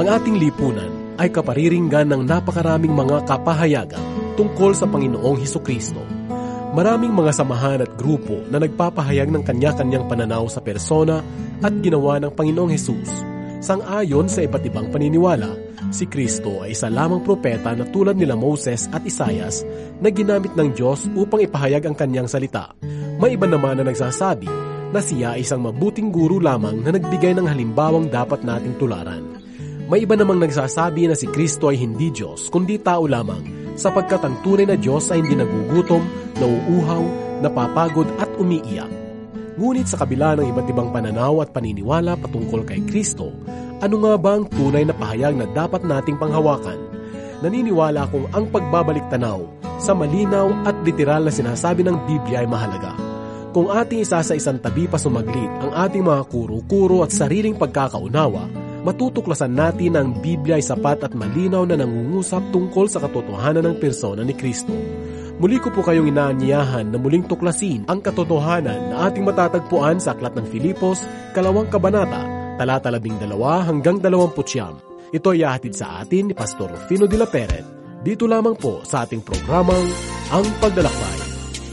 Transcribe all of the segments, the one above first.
Ang ating lipunan ay kapariringgan ng napakaraming mga kapahayagan tungkol sa Panginoong Hesukristo. Maraming mga samahan at grupo na nagpapahayag ng kanya-kanyang pananaw sa persona at ginawa ng Panginoong Hesus. Sang-ayon sa iba't ibang paniniwala, si Kristo ay isa lamang propeta na tulad nila Moses at Isaias na ginamit ng Diyos upang ipahayag ang kanyang salita. May iba naman na nagsasabi na siya ay isang mabuting guro lamang na nagbigay ng halimbawang dapat nating tularan. May iba namang nagsasabi na si Kristo ay hindi Diyos kundi tao lamang, sapagkat ang tunay na Diyos ay hindi nagugutom, nauuhaw, napapagod at umiiyak. Ngunit sa kabila ng iba't ibang pananaw at paniniwala patungkol kay Kristo, ano nga ba ang tunay na pahayag na dapat nating panghawakan? Naniniwala akong ang pagbabalik tanaw sa malinaw at literal na sinasabi ng Biblia ay mahalaga. Kung ating isa sa isang tabi pa sumaglit ang ating mga kuro-kuro at sariling pagkakaunawa, matutuklasan natin na ang Biblia ay sapat at malinaw na nangungusap tungkol sa katotohanan ng persona ni Kristo. Muli ko po kayong inaanyayahan na muling tuklasin ang katotohanan na ating matatagpuan sa Aklat ng Filipos, 2 Kabanata, talata 12 hanggang 29. Ito ay ihahatid sa atin ni Pastor Rufino de la Peret, dito lamang po sa ating programang Ang Paglalakbay.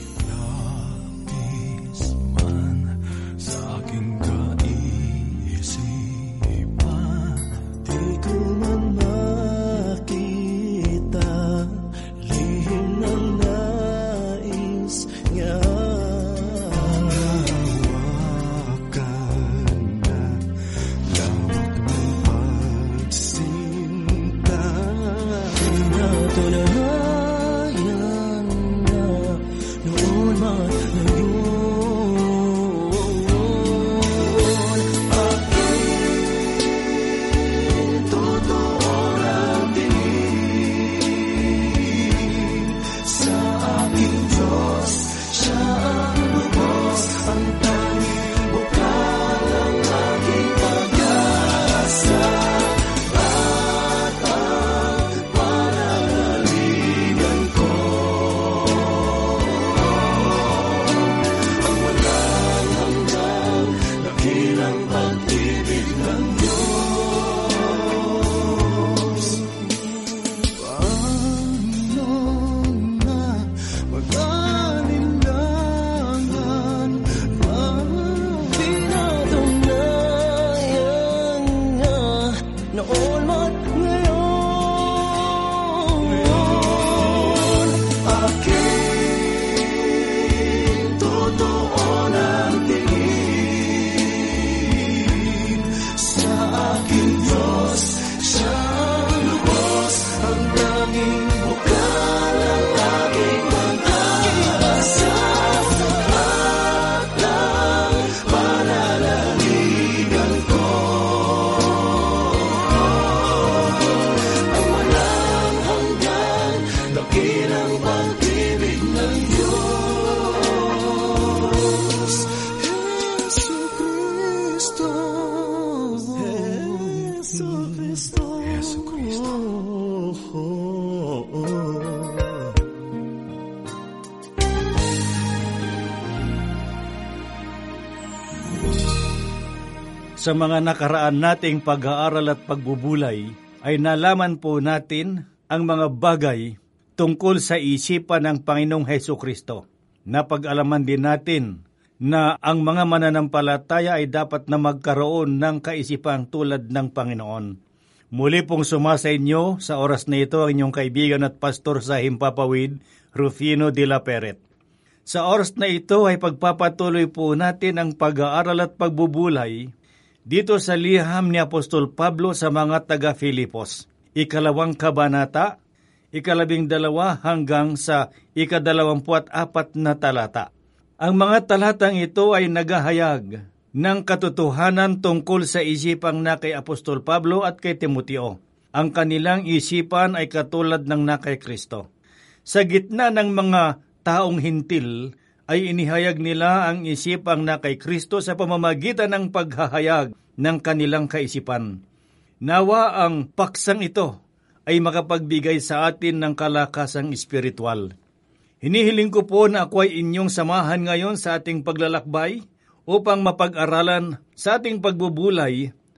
Sa mga nakaraan nating pag-aaral at pagbubulay, ay nalaman po natin ang mga bagay tungkol sa isipan ng Panginoong Hesukristo. Napag-alaman din natin na ang mga mananampalataya ay dapat na magkaroon ng kaisipang tulad ng Panginoon. Muli pong sumasa inyo sa oras na ito ang inyong kaibigan at pastor sa Himpapawid, Rufino de la Peret. Sa oras na ito ay pagpapatuloy po natin ang pag-aaral at pagbubulay dito sa liham ni Apostol Pablo sa mga taga-Filipos, 2 Kabanata, 12 hanggang sa 24 na talata. Ang mga talatang ito ay naghahayag ng katotohanan tungkol sa isipang na kay Apostol Pablo at kay Timoteo. Ang kanilang isipan ay katulad ng na kay Kristo. Sa gitna ng mga taong hintil, ay inihayag nila ang isipang na kay Kristo sa pamamagitan ng paghahayag ng kanilang kaisipan. Nawa ang paksang ito ay makapagbigay sa atin ng kalakasang espiritual. Hinihiling ko po na ako ay inyong samahan ngayon sa ating paglalakbay upang mapag-aralan sa ating pagbubulay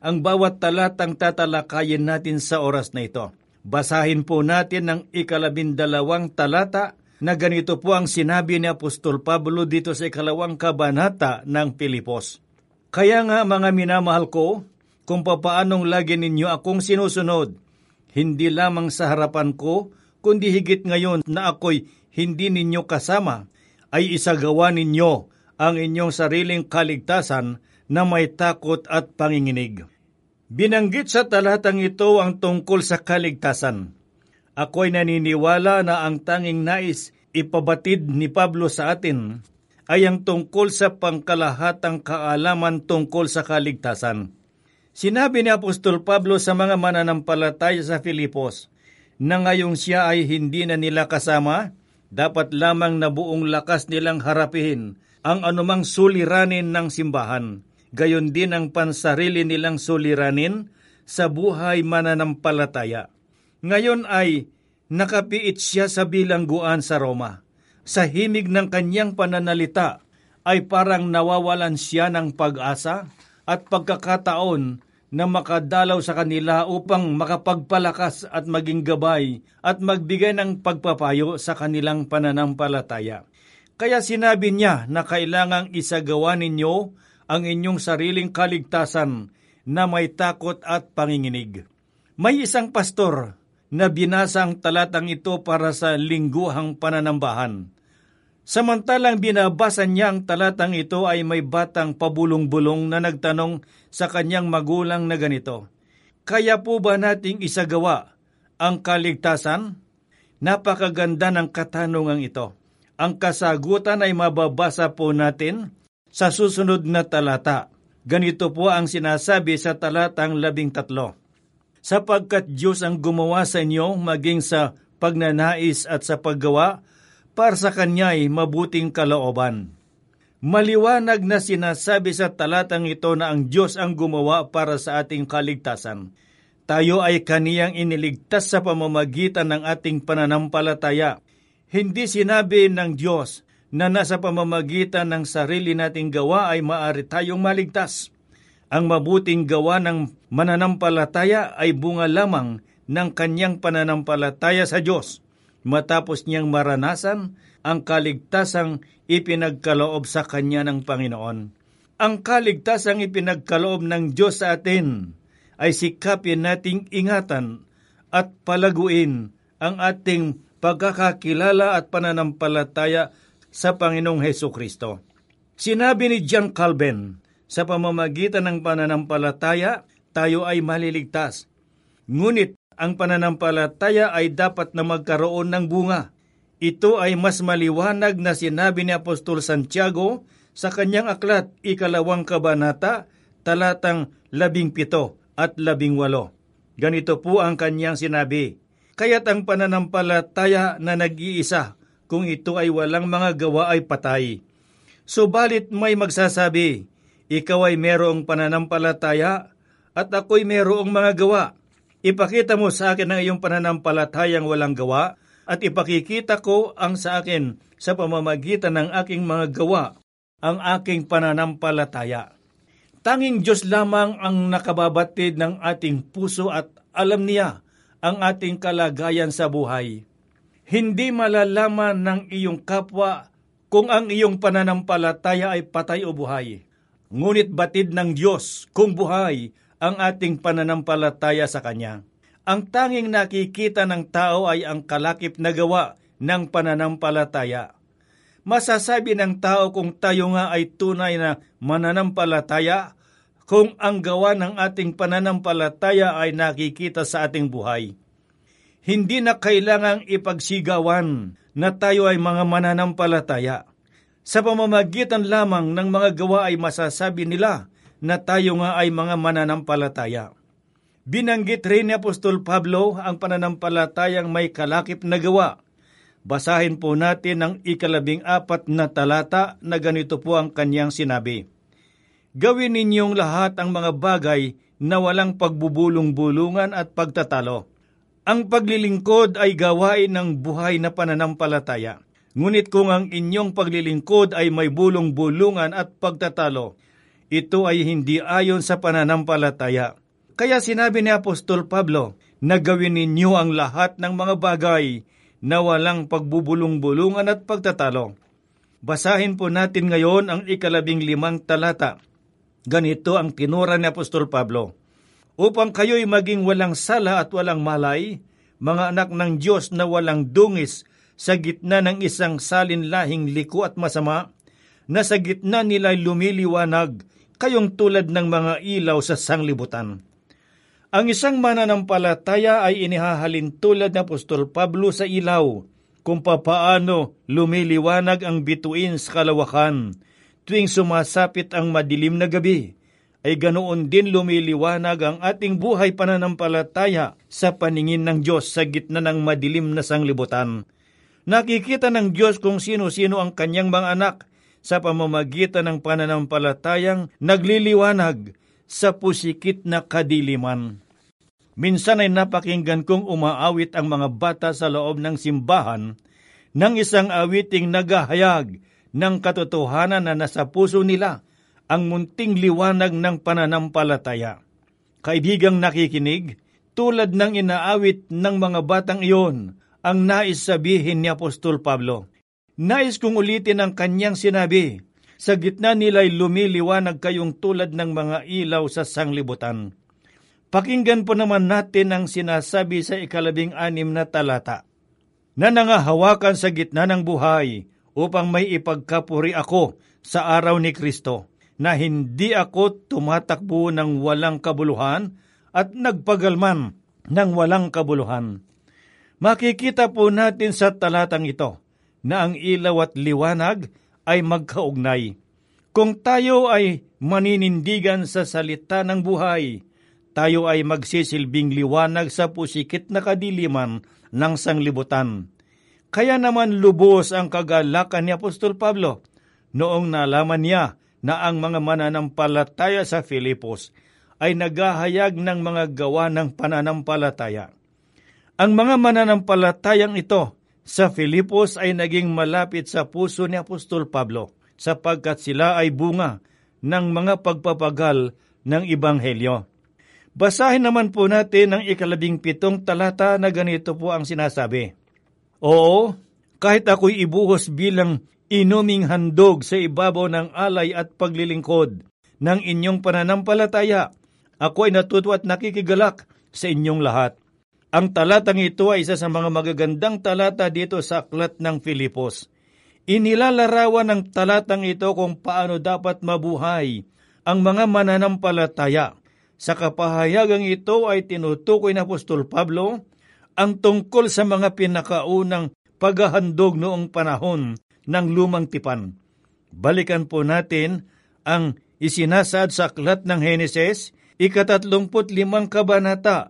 ang bawat talatang tatalakayin natin sa oras na ito. Basahin po natin ang 12 talata na ganito po ang sinabi ni Apostol Pablo dito sa 2 kabanata ng Pilipos. Kaya nga mga minamahal ko, kung papaanong lagi ninyo akong sinusunod, hindi lamang sa harapan ko, kundi higit ngayon na ako'y hindi ninyo kasama, ay isagawa ninyo ang inyong sariling kaligtasan na may takot at panginginig. Binanggit sa talatang ito ang tungkol sa kaligtasan. Ako'y naniniwala na ang tanging nais ipabatid ni Pablo sa atin ay ang tungkol sa pangkalahatang kaalaman tungkol sa kaligtasan. Sinabi ni Apostol Pablo sa mga mananampalataya sa Filipos na ngayong siya ay hindi na nila kasama, dapat lamang na buong lakas nilang harapin ang anumang suliranin ng simbahan. Gayon din ang pansarili nilang suliranin sa buhay mananampalataya. Ngayon ay nakapiit siya sa bilangguan sa Roma. Sa himig ng kanyang pananalita ay parang nawawalan siya ng pag-asa at pagkakataon na makadalaw sa kanila upang makapagpalakas at maging gabay at magbigay ng pagpapayo sa kanilang pananampalataya. Kaya sinabi niya na kailangang isagawa ninyo ang inyong sariling kaligtasan na may takot at panginginig. May isang pastor na binasa ang talatang ito para sa lingguhang pananambahan. Samantalang binabasa niya ang talatang ito ay may batang pabulong-bulong na nagtanong sa kanyang magulang na ganito, "Kaya po ba nating isagawa ang kaligtasan?" Napakaganda ng katanungan ito. Ang kasagutan ay mababasa po natin sa susunod na talata. Ganito po ang sinasabi sa talatang 13. Sapagkat Diyos ang gumawa sa inyo maging sa pagnanais at sa paggawa, para sa Kanya'y mabuting kalooban. Maliwanag na sinasabi sa talatang ito na ang Diyos ang gumawa para sa ating kaligtasan. Tayo ay Kaniyang iniligtas sa pamamagitan ng ating pananampalataya. Hindi sinabi ng Diyos na nasa pamamagitan ng sarili nating gawa ay maaari tayong maligtas. Ang mabuting gawa ng mananampalataya ay bunga lamang ng Kanyang pananampalataya sa Diyos, matapos niyang maranasan ang kaligtasang ipinagkaloob sa Kanya ng Panginoon. Ang kaligtasang ipinagkaloob ng Diyos sa atin ay sikapin nating ingatan at palaguin ang ating pagkakakilala at pananampalataya sa Panginoong Hesukristo. Sinabi ni John Calvin, sa pamamagitan ng pananampalataya, tayo ay maliligtas. Ngunit ang pananampalataya ay dapat na magkaroon ng bunga. Ito ay mas maliwanag na sinabi ni Apostol Santiago sa kanyang aklat, 2 kabanata, talatang 17 at 18. Ganito po ang kanyang sinabi, "Kaya't ang pananampalataya na nag-iisa, kung ito ay walang mga gawa ay patay. Subalit may magsasabi, ikaw ay merong pananampalataya at ako'y merong mga gawa. Ipakita mo sa akin ang iyong pananampalatayang walang gawa at ipakikita ko ang sa akin sa pamamagitan ng aking mga gawa, ang aking pananampalataya." Tanging Diyos lamang ang nakababatid ng ating puso at alam niya ang ating kalagayan sa buhay. Hindi malalaman ng iyong kapwa kung ang iyong pananampalataya ay patay o buhay. Ngunit batid ng Diyos kung buhay ang ating pananampalataya sa Kanya. Ang tanging nakikita ng tao ay ang kalakip na gawa ng pananampalataya. Masasabi ng tao kung tayo nga ay tunay na mananampalataya kung ang gawa ng ating pananampalataya ay nakikita sa ating buhay. Hindi na kailangang ipagsigawan na tayo ay mga mananampalataya. Sa pamamagitan lamang ng mga gawa ay masasabi nila na tayo nga ay mga mananampalataya. Binanggit rin ni Apostol Pablo ang pananampalatayang may kalakip na gawa. Basahin po natin ang 14 na talata na ganito po ang kanyang sinabi. "Gawin ninyong lahat ang mga bagay na walang pagbubulong-bulungan at pagtatalo. Ang paglilingkod ay gawain ng buhay na pananampalataya. Ngunit kung ang inyong paglilingkod ay may bulong-bulungan at pagtatalo, ito ay hindi ayon sa pananampalataya. Kaya sinabi ni Apostol Pablo na gawin ninyo ang lahat ng mga bagay na walang pagbubulong-bulungan at pagtatalo. Basahin po natin ngayon ang 15 talata. Ganito ang tinura ni Apostol Pablo: upang kayo'y maging walang sala at walang malay, mga anak ng Diyos na walang dungis sa gitna ng isang salinlahing liko at masama, na sa gitna nila'y lumiliwanag, kayong tulad ng mga ilaw sa sanglibutan. Ang isang mananampalataya ay inihahalin tulad ni Apostol Pablo sa ilaw, kung papaano lumiliwanag ang bituin sa kalawakan tuwing sumasapit ang madilim na gabi, ay ganoon din lumiliwanag ang ating buhay pananampalataya sa paningin ng Diyos sa gitna ng madilim na sanglibutan. Nakikita ng Diyos kung sino-sino ang kanyang mga anak sa pamamagitan ng pananampalatayang nagliliwanag sa pusikit na kadiliman. Minsan ay napakinggan kong umaawit ang mga bata sa loob ng simbahan ng isang awiting naghahayag ng katotohanan na nasa puso nila, ang munting liwanag ng pananampalataya. Kaibigang nakikinig, tulad ng inaawit ng mga batang iyon, ang nais sabihin ni Apostol Pablo. Nais kong ulitin ang kanyang sinabi, sa gitna nila'y lumiliwanag kayong tulad ng mga ilaw sa sanglibutan. Pakinggan po naman natin ang sinasabi sa 16 na talata, na nangahawakan sa gitna ng buhay upang may ipagkapuri ako sa araw ni Kristo, na hindi ako tumatakbo ng walang kabuluhan at nagpagalman ng walang kabuluhan. Makikita po natin sa talatang ito na ang ilaw at liwanag ay magkaugnay. Kung tayo ay maninindigan sa salita ng buhay, tayo ay magsisilbing liwanag sa pusikit na kadiliman ng sanglibutan. Kaya naman lubos ang kagalakan ni Apostol Pablo noong nalaman niya na ang mga mananampalataya sa Filipos ay naghahayag ng mga gawa ng pananampalataya. Ang mga mananampalatayang ito sa Filipos ay naging malapit sa puso ni Apostol Pablo sapagkat sila ay bunga ng mga pagpapagal ng Ebanghelyo. Basahin naman po natin ang 17 talata na ganito po ang sinasabi. Oo, kahit ako'y ibuhos bilang inuming handog sa ibabaw ng alay at paglilingkod ng inyong pananampalataya, ako ay natuto at nakikigalak sa inyong lahat. Ang talatang ito ay isa sa mga magagandang talata dito sa aklat ng Filipos. Inilalarawan ng talatang ito kung paano dapat mabuhay ang mga mananampalataya. Sa kapahayagang ito ay tinutukoy ng Apostol Pablo ang tungkol sa mga pinakaunang paghahandog noong panahon ng lumang tipan. Balikan po natin ang isinasaad sa aklat ng Heneses, 35 kabanata,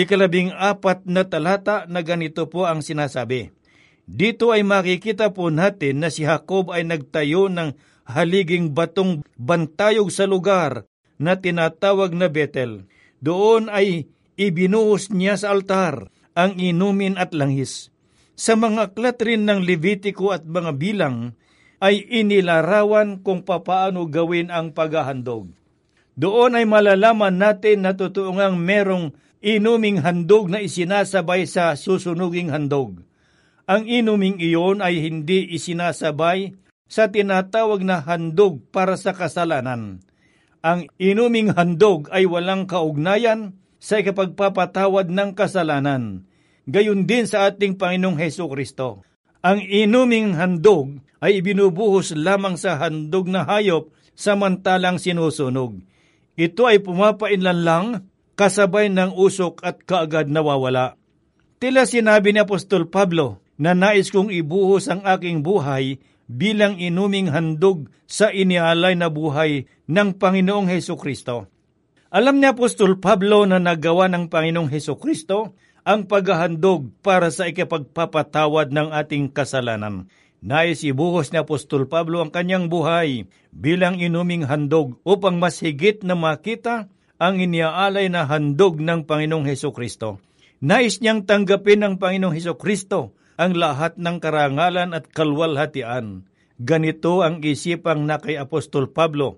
14 na talata na ganito po ang sinasabi. Dito ay makikita po natin na si Jacob ay nagtayo ng haliging batong bantayog sa lugar na tinatawag na Bethel. Doon ay ibinuhos niya sa altar ang inumin at langis. Sa mga aklat rin ng Levitiko at mga bilang ay inilarawan kung papaano gawin ang paghahandog. Doon ay malalaman natin na totoo ngang merong inuming handog na isinasabay sa susunuging handog. Ang inuming iyon ay hindi isinasabay sa tinatawag na handog para sa kasalanan. Ang inuming handog ay walang kaugnayan sa ikapagpapatawad ng kasalanan. Gayon din sa ating Panginoong Hesukristo. Ang inuming handog ay ibinubuhos lamang sa handog na hayop samantalang sinusunog. Ito ay pumapainlan lang kasabay ng usok at kaagad nawawala. Tila sinabi ni Apostol Pablo na nais kong ibuhos ang aking buhay bilang inuming handog sa inialay na buhay ng Panginoong Hesukristo. Alam ni Apostol Pablo na nagawa ng Panginoong Hesukristo ang paghahandog para sa ikapagpapatawad ng ating kasalanan. Nais ibuhos ni Apostol Pablo ang kanyang buhay bilang inuming handog upang mas higit na makita ang iniaalay na handog ng Panginoong Hesukristo. Nais niyang tanggapin ng Panginoong Hesukristo ang lahat ng karangalan at kalwalhatian. Ganito ang isipang na kay Apostol Pablo.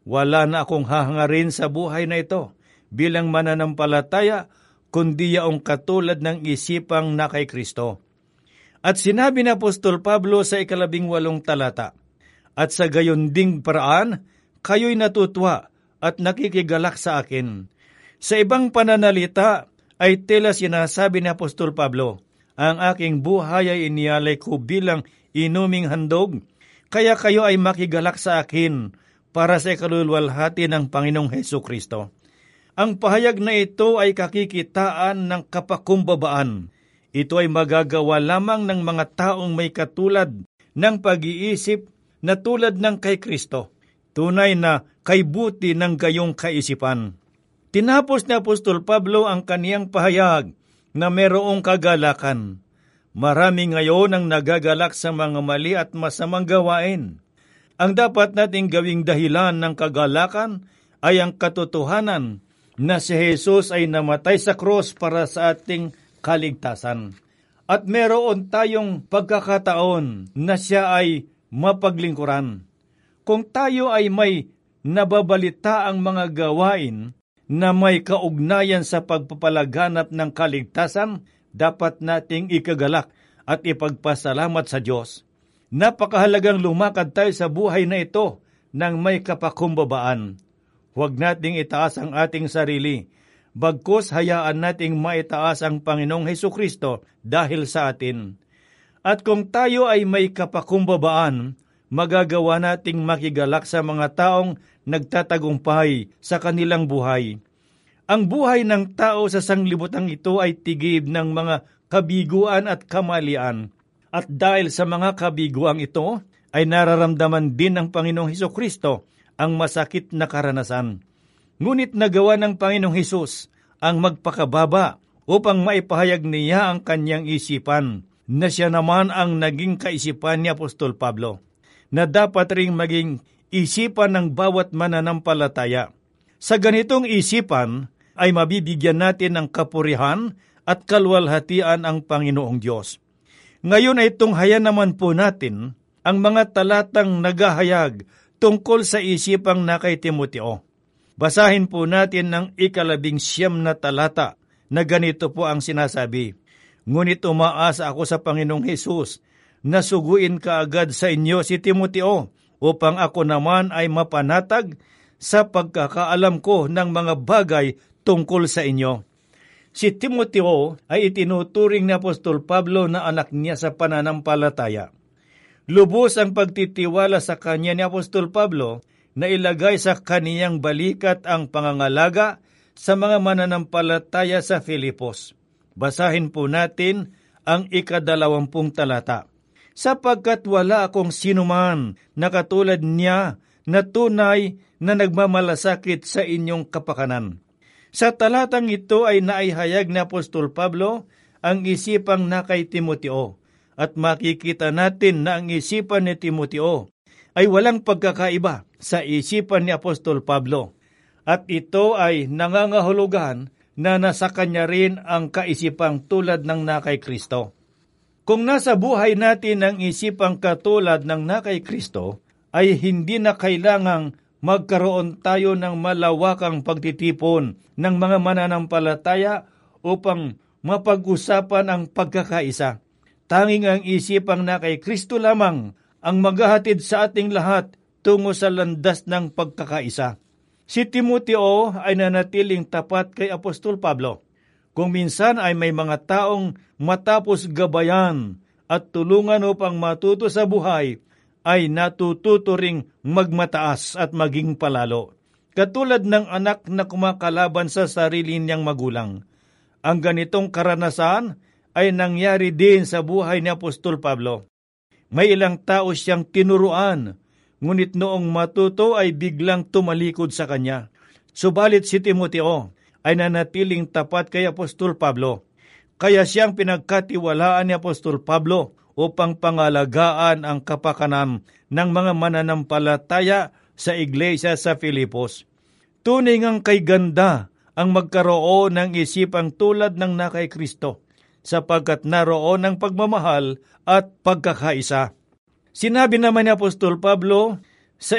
Wala na akong hahangarin sa buhay na ito bilang mananampalataya, kundi yaong katulad ng isipang na kay Kristo. At sinabi ni Apostol Pablo sa 18 talata, at sa gayon ding paraan, kayo'y natutuwa at nakikigalak sa akin. Sa ibang pananalita ay tila sinasabi ni Apostol Pablo, ang aking buhay ay inialay ko bilang inuming handog, kaya kayo ay makigalak sa akin para sa ikaluluwalhati ng Panginoong Hesukristo. Ang pahayag na ito ay kakikitaan ng kapakumbabaan. Ito ay magagawa lamang ng mga taong may katulad ng pag-iisip na tulad ng kay Kristo. Tunay na kaibuti ng gayong kaisipan. Tinapos ni Apostol Pablo ang kaniyang pahayag na mayroong kagalakan. Marami ngayon ang nagagalak sa mga mali at masamang gawain. Ang dapat nating gawing dahilan ng kagalakan ay ang katotohanan na si Jesus ay namatay sa krus para sa ating kaligtasan. At meron tayong pagkakataon na siya ay mapaglingkuran. Kung tayo ay may nababalita ang mga gawain na may kaugnayan sa pagpapalaganap ng kaligtasan, dapat nating ikagalak at ipagpasalamat sa Diyos. Napakahalagang lumakad tayo sa buhay na ito ng may kapakumbabaan. Huwag nating itaas ang ating sarili, bagkus hayaan nating maitaas ang Panginoong Hesukristo dahil sa atin. At kung tayo ay may kapakumbabaan, magagawa nating makigalak sa mga taong nagtatagumpay sa kanilang buhay. Ang buhay ng tao sa sanglibutang ito ay tigib ng mga kabiguan at kamalian. At dahil sa mga kabiguang ito, ay nararamdaman din ng Panginoong Hesukristo ang masakit na karanasan. Ngunit nagawa ng Panginoong Hesus ang magpakababa upang maipahayag niya ang kanyang isipan, na siya naman ang naging kaisipan ni Apostol Pablo, na dapat ring maging isipan ng bawat mananampalataya. Sa ganitong isipan ay mabibigyan natin ng kapurihan at kaluwalhatian ang Panginoong Diyos. Ngayon ay tunghayan naman po natin ang mga talatang naghahayag tungkol sa isipang na kay Timoteo. Basahin po natin ang 19 na talata na ganito po ang sinasabi. Ngunit umaasa ako sa Panginoong Hesus na suguin kaagad sa inyo si Timoteo upang ako naman ay mapanatag sa pagkakaalam ko ng mga bagay tungkol sa inyo. Si Timoteo ay itinuturing ni Apostol Pablo na anak niya sa pananampalataya. Lubos ang pagtitiwala sa kanya ni Apostol Pablo na ilagay sa kaniyang balikat ang pangangalaga sa mga mananampalataya sa Filipos. Basahin po natin ang 20 talata. Sapagkat wala akong sinuman na katulad niya na tunay na nagmamalasakit sa inyong kapakanan. Sa talatang ito ay naihayag ni Apostol Pablo ang isipang na kay Timoteo. At makikita natin na ang isipan ni Timoteo ay walang pagkakaiba sa isipan ni Apostol Pablo. At ito ay nangangahulugan na nasa kanya rin ang kaisipang tulad ng nakay Kristo. Kung nasa buhay natin ang isipang katulad ng nakay Kristo, ay hindi na kailangang magkaroon tayo ng malawakang pagtitipon ng mga mananampalataya upang mapag-usapan ang pagkakaisa. Tanging ang isipang na kay Kristo lamang ang maghahatid sa ating lahat tungo sa landas ng pagkakaisa. Si Timoteo ay nanatiling tapat kay Apostol Pablo. Kung minsan ay may mga taong matapos gabayan at tulungan upang matuto sa buhay, ay natututo ring magmataas at maging palalo. Katulad ng anak na kumakalaban sa sarili niyang magulang. Ang ganitong karanasan ay nangyari din sa buhay ni Apostol Pablo. May ilang tao siyang tinuruan, ngunit noong matuto ay biglang tumalikod sa kanya. Subalit si Timoteo ay nanatiling tapat kay Apostol Pablo. Kaya siyang pinagkatiwalaan ni Apostol Pablo upang pangalagaan ang kapakanan ng mga mananampalataya sa iglesia sa Filipos. Tunay ngang kay ganda ang magkaroon ng isipang tulad ng nakay Kristo, sapagkat naroon ang pagmamahal at pagkakaisa. Sinabi naman ni Apostol Pablo sa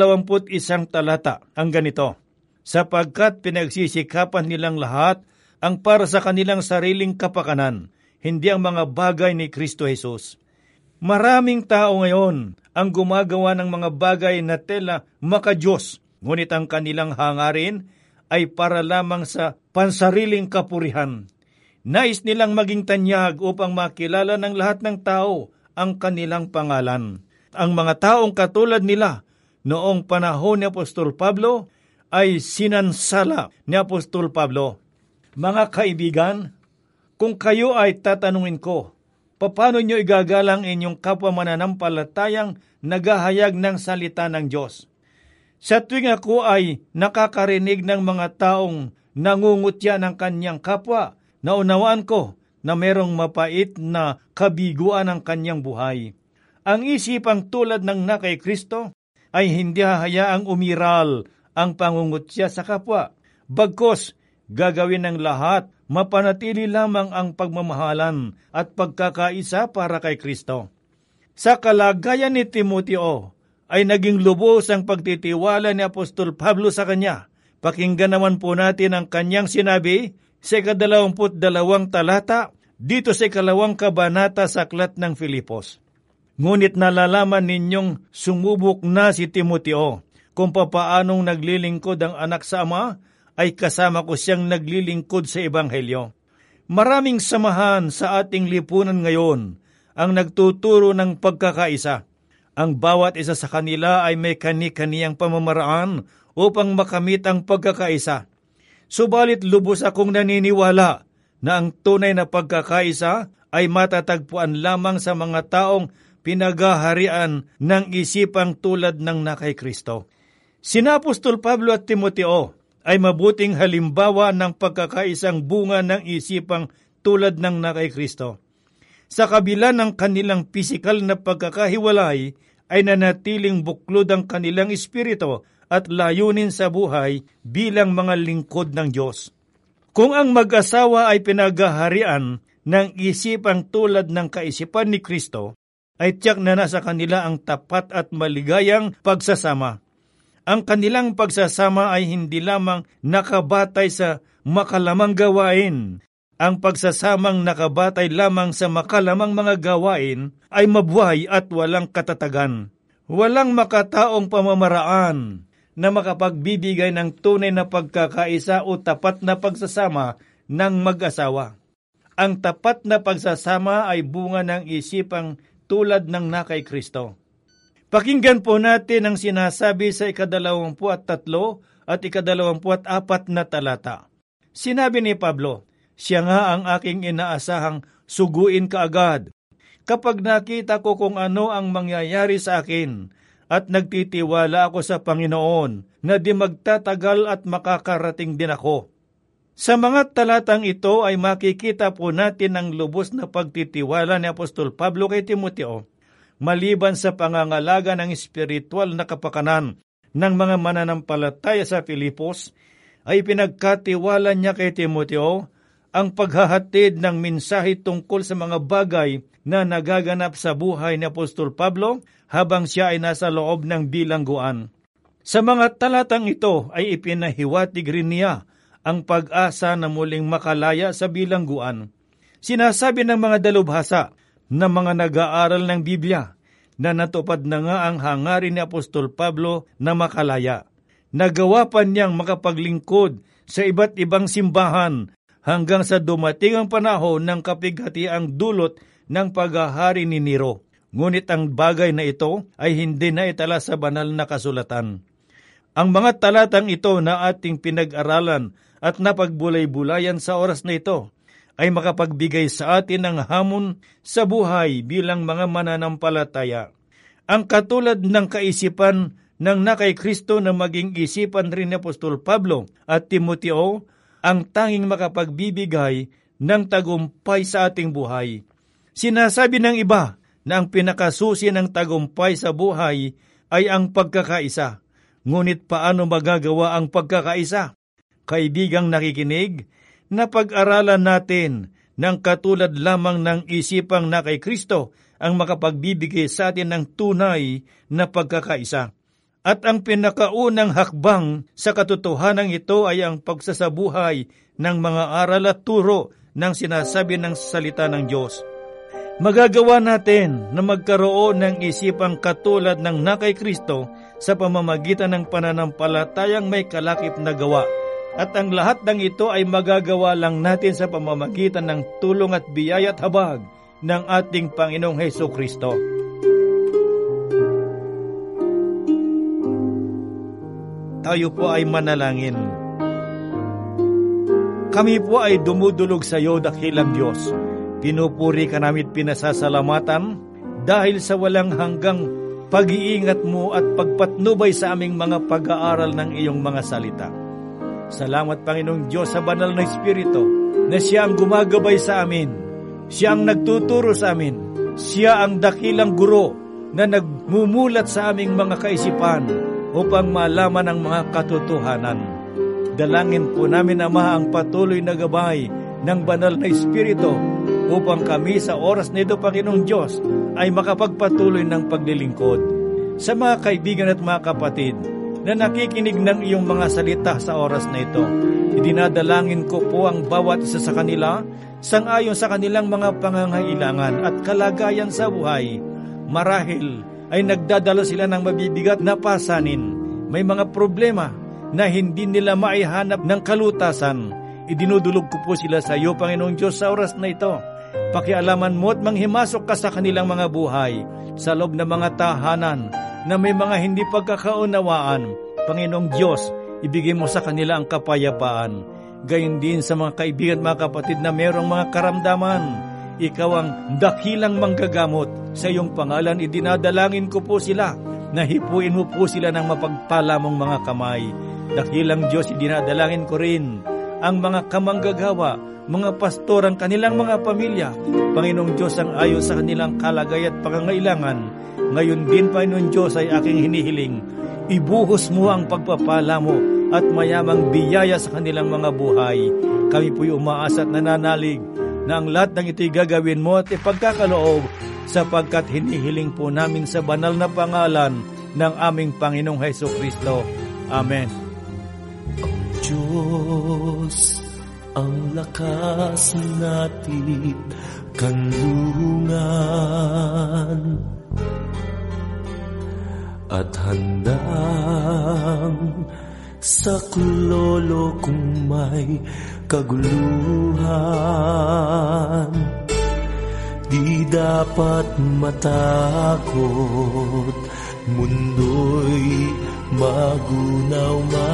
21 talata ang ganito, sapagkat pinagsisikapan nilang lahat ang para sa kanilang sariling kapakanan, hindi ang mga bagay ni Kristo Jesus. Maraming tao ngayon ang gumagawa ng mga bagay na tela makadiyos, ngunit ang kanilang hangarin ay para lamang sa pansariling kapurihan. Nais nilang maging tanyag upang makilala ng lahat ng tao ang kanilang pangalan. Ang mga taong katulad nila noong panahon ni Apostol Pablo ay sinansala ni Apostol Pablo. Mga kaibigan, kung kayo ay tatanungin ko, paano nyo igagalang inyong kapwa mananampalatayang naghahayag ng salita ng Diyos? Sa tuwing ako ay nakakarinig ng mga taong nangungutya ng kanyang kapwa, naunawaan ko na merong mapait na kabiguan ang kanyang buhay. Ang isipang tulad ng na kay Kristo ay hindi hahayaang umiral ang pangungutya sa kapwa. Bagkus, gagawin ng lahat, mapanatili lamang ang pagmamahalan at pagkakaisa para kay Kristo. Sa kalagayan ni Timoteo, ay naging lubos ang pagtitiwala ni Apostol Pablo sa kanya. Pakinggan naman po natin ang kanyang sinabi sa 22 talata dito sa 2 kabanata sa aklat ng Filipos. Ngunit nalalaman ninyong sumubok na si Timoteo kung papaanong naglilingkod ang anak sa ama, ay kasama ko siyang naglilingkod sa Ebanghelyo. Maraming samahan sa ating lipunan ngayon ang nagtuturo ng pagkakaisa. Ang bawat isa sa kanila ay may kani-kaniyang pamamaraan upang makamit ang pagkakaisa. Subalit lubos akong naniniwala na ang tunay na pagkakaisa ay matatagpuan lamang sa mga taong pinagaharian ng isipang tulad ng na kay Kristo. Sina Apostol Pablo at Timoteo ay mabuting halimbawa ng pagkakaisang bunga ng isipang tulad ng na kay Kristo. Sa kabila ng kanilang pisikal na pagkakahiwalay, ay nanatiling buklod ang kanilang espiritu at layunin sa buhay bilang mga lingkod ng Diyos. Kung ang mag-asawa ay pinagaharian ng isipang tulad ng kaisipan ni Kristo, ay tiyak na nasa kanila ang tapat at maligayang pagsasama. Ang kanilang pagsasama ay hindi lamang nakabatay sa makalamang gawain. Ang pagsasamang nakabatay lamang sa makalamang mga gawain ay mabuhay at walang katatagan. Walang makataong pamamaraan na makapagbibigay ng tunay na pagkakaisa o tapat na pagsasama ng mag-asawa. Ang tapat na pagsasama ay bunga ng isipang tulad ng na kay Kristo. Pakinggan po natin ang sinasabi sa 23 at 24 na talata. Sinabi ni Pablo, siya nga ang aking inaasahang suguin kaagad. Kapag nakita ko kung ano ang mangyayari sa akin at nagtitiwala ako sa Panginoon na di magtatagal at makakarating din ako. Sa mga talatang ito ay makikita po natin ang lubos na pagtitiwala ni Apostol Pablo kay Timoteo. Maliban sa pangangalaga ng espiritual na kapakanan ng mga mananampalataya sa Filipos, ay pinagkatiwala niya kay Timoteo ang paghahatid ng mensahe tungkol sa mga bagay na nagaganap sa buhay ni Apostol Pablo habang siya ay nasa loob ng bilangguan. Sa mga talatang ito ay ipinahiwatig rin niya ang pag-asa na muling makalaya sa bilangguan. Sinasabi ng mga dalubhasa na mga nag-aaral ng Biblia na natupad na nga ang hangarin ni Apostol Pablo na makalaya. Nagawa pa niyang makapaglingkod sa iba't ibang simbahan hanggang sa dumating ang panahon ng kapighatiang dulot ng paghahari ni Nero. Ngunit ang bagay na ito ay hindi na itala sa banal na kasulatan. Ang mga talatang ito na ating pinag-aralan at napagbulay-bulayan sa oras na ito ay makapagbigay sa atin ng hamon sa buhay bilang mga mananampalataya. Ang katulad ng kaisipan ng na kay Kristo na maging isipan rin ni Apostol Pablo at Timoteo ang tanging makapagbibigay ng tagumpay sa ating buhay. Sinasabi ng iba na ang pinakasusi ng tagumpay sa buhay ay ang pagkakaisa. Ngunit paano magagawa ang pagkakaisa? Kaibigang nakikinig, na pag-aralan natin ng katulad lamang ng isipang na kay Kristo ang makapagbibigay sa atin ng tunay na pagkakaisa. At ang pinakaunang hakbang sa katotohanan ito ay ang pagsasabuhay ng mga aral at turo ng sinasabi ng salita ng Diyos. Magagawa natin na magkaroon ng isipang katulad ng nakay Kristo sa pamamagitan ng pananampalatayang may kalakip na gawa. At ang lahat ng ito ay magagawa lang natin sa pamamagitan ng tulong at biyaya at habag ng ating Panginoong Hesukristo. Tayo po ay manalangin. Kami po ay dumudulog sa iyo, dakilang Diyos. Pinupuri ka namin at pinasasalamatan dahil sa walang hanggang pag-iingat mo at pagpatnubay sa aming mga pag-aaral ng iyong mga salita. Salamat, Panginoong Diyos, sa banal na Espiritu na siya ang gumagabay sa amin. Siya ang nagtuturo sa amin. Siya ang dakilang guro na nagmumulat sa aming mga kaisipan upang malaman ang mga katotohanan. Dalangin po namin, Ama, ang patuloy na gabay ng banal na Espiritu upang kami sa oras nito, Panginoong Diyos, ay makapagpatuloy ng paglilingkod. Sa mga kaibigan at mga kapatid na nakikinig ng iyong mga salita sa oras na ito, idinadalangin ko po ang bawat isa sa kanila sangayon sa kanilang mga pangangailangan at kalagayan sa buhay. Marahil ay nagdadala sila ng mabibigat na pasanin. May mga problema na hindi nila maihanap ng kalutasan. Idinudulog ko po sila sa iyo, Panginoong Diyos, sa oras na ito. Pakialaman mo at manghimasok ka sa kanilang mga buhay, sa loob ng mga tahanan na may mga hindi pagkakaunawaan. Panginoong Diyos, ibigay mo sa kanila ang kapayapaan. Gayon din sa mga kaibigan at mga kapatid na mayroong mga karamdaman. Ikaw ang dakilang manggagamot. Sa iyong pangalan, idinadalangin ko po sila na hipuin mo po sila ng mapagpala mong mga kamay. Dakilang Diyos, idinadalangin ko rin ang mga kamanggagawa, mga pastor, ang kanilang mga pamilya. Panginoong Diyos, ang ayon sa kanilang kalagayan at pangangailangan. Ngayon din, Panginoong Diyos, ay aking hinihiling, ibuhos mo ang pagpapala mo at mayamang biyaya sa kanilang mga buhay. Kami po'y umaasa at nananalig na ang lahat ng ito'y gagawin mo at ipagkakaloob, sapagkat hinihiling po namin sa banal na pangalan ng aming Panginoong Hesukristo. Amen. Diyos, ang lakas natin, kanlungan, at handang saklolo kung may kaguluhan. Di dapat matakot, mundo'y magunaw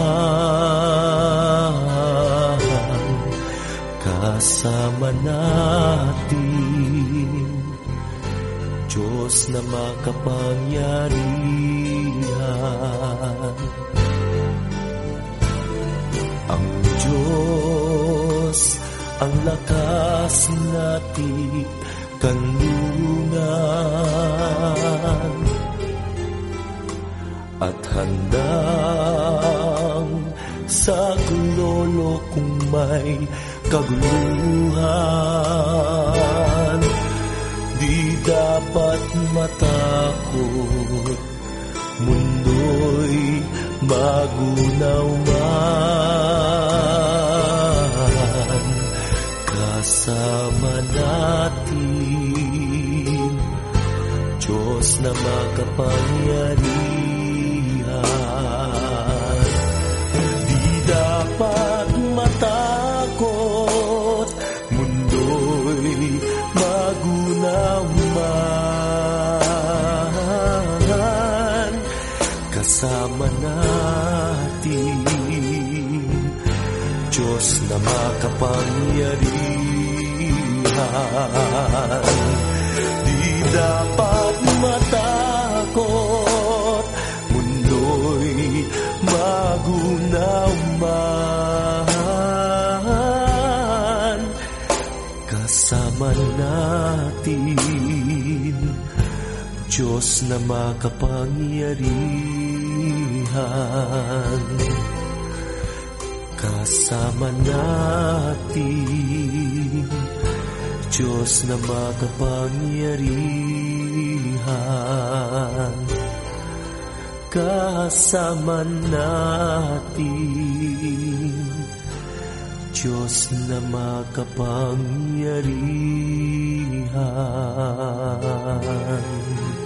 man. Kasama natin, Diyos na makapangyarihan. Ang Diyos, ang lakas natin, kanlungan, at handang saklolo kung may kaguluhan. Di dapat matakot, mundo'y magunaw man. Kasama natin, Diyos na makapangyarihan. Di dapat matakot, mundo'y magunaw man. Kasama natin, Diyos na makapangyarihan. Di dapat matakot, mundo'y magunaw man. Kasama natin, Diyos na makapangyarihan. Kasama natin, Diyos na makapangyarihan. kasama natin, Diyos na makapangyarihan.